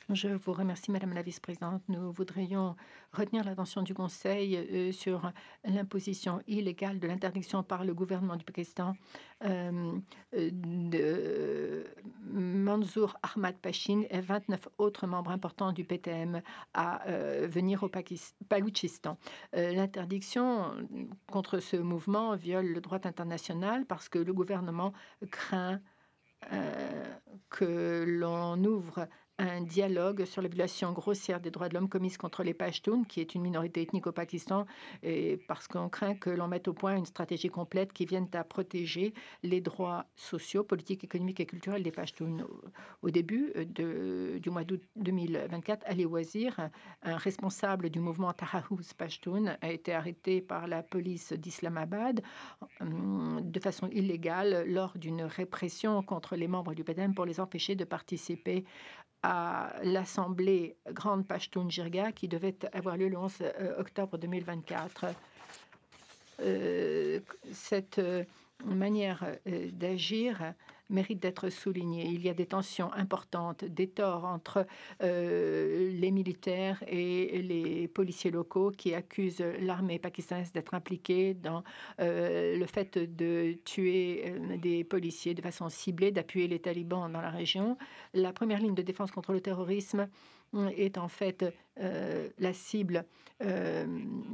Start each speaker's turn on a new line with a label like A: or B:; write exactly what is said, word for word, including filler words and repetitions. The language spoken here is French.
A: Je vous remercie, Madame la vice-présidente. Nous voudrions retenir l'attention du Conseil euh, sur l'imposition illégale de l'interdiction par le gouvernement du Pakistan euh, euh, de Manzour Ahmad Pashin et vingt-neuf autres membres importants du P T M à euh, venir au Pakis- Baloutchistan. Euh, L'interdiction contre ce mouvement viole le droit international parce que le gouvernement craint euh, que l'on ouvre un dialogue sur les violations grossières des droits de l'homme commises contre les Pashtuns, qui est une minorité ethnique au Pakistan, et parce qu'on craint que l'on mette au point une stratégie complète qui vienne à protéger les droits sociaux, politiques, économiques et culturels des Pashtuns. Au, au début de, du mois d'août deux mille vingt-quatre, Ali Wazir, un, un responsable du mouvement Tahaouz Pashtun, a été arrêté par la police d'Islamabad euh, de façon illégale lors d'une répression contre les membres du P T M pour les empêcher de participer à l'Assemblée Grande Pashtun Jirga qui devait avoir lieu le onze octobre deux mille vingt-quatre. Euh, cette euh, manière euh, d'agir mérite d'être soulignée. Il y a des tensions importantes, des torts entre euh, les militaires et les policiers locaux qui accusent l'armée pakistanaise d'être impliquée dans euh, le fait de tuer euh, des policiers de façon ciblée, d'appuyer les talibans dans la région. La première ligne de défense contre le terrorisme est en fait euh, la cible euh,